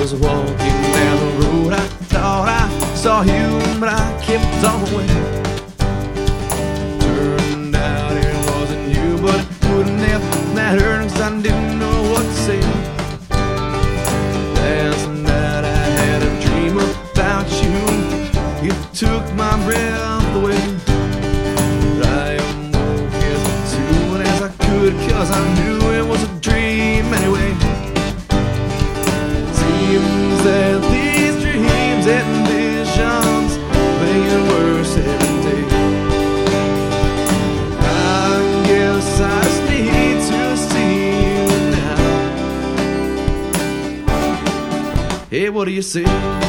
was walking down the road, I thought I saw you, but I kept on waiting. Turned out it wasn't you, but it wouldn't have mattered, 'cause I didn't know what to say. Last night I had a dream about you. It took my breath away. But I awoke as soon as I could, 'cause I knew it was a dream anyway. Seems that these dreams and visions, they get worse every day. I guess I just need to see you now. Hey, what do you say?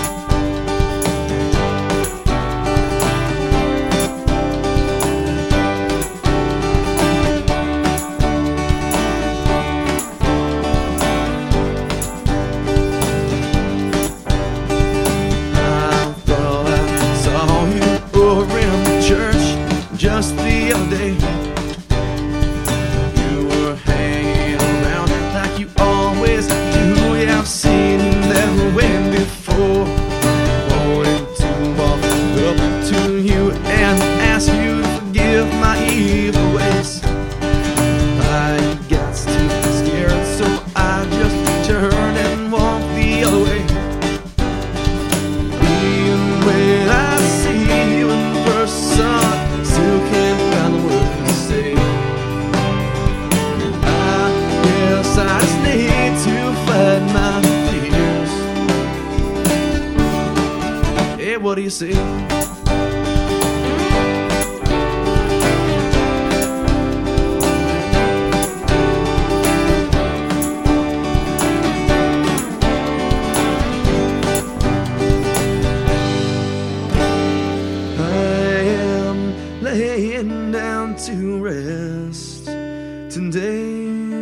Just the other day, you were hanging around like you always do. Yeah, I've seen that way before. Wanted to walk up to you and ask you to forgive my evil ways. I got too scared, so I just turned and walked the other way. Even when I see you in person, still can't find the words to say. I guess I just need to fight my fears. Hey, what do you say? Laying down to rest today.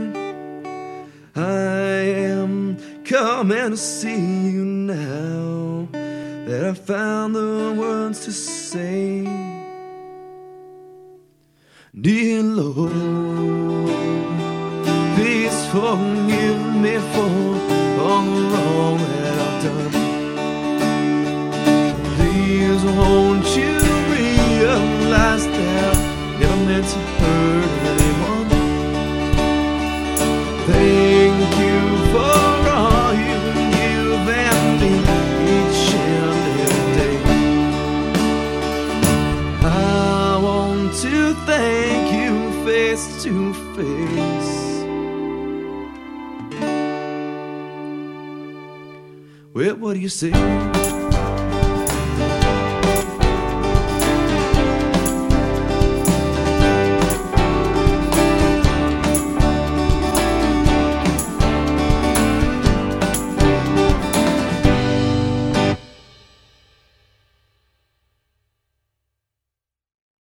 I am coming to see you now that I found the words to say. Dear Lord, please forgive me for all the wrong that I've done. Please won't you realize that I never meant to hurt anyone. Thank you for all you give and me each and every day. I want to thank you face to face. Well, what do you say?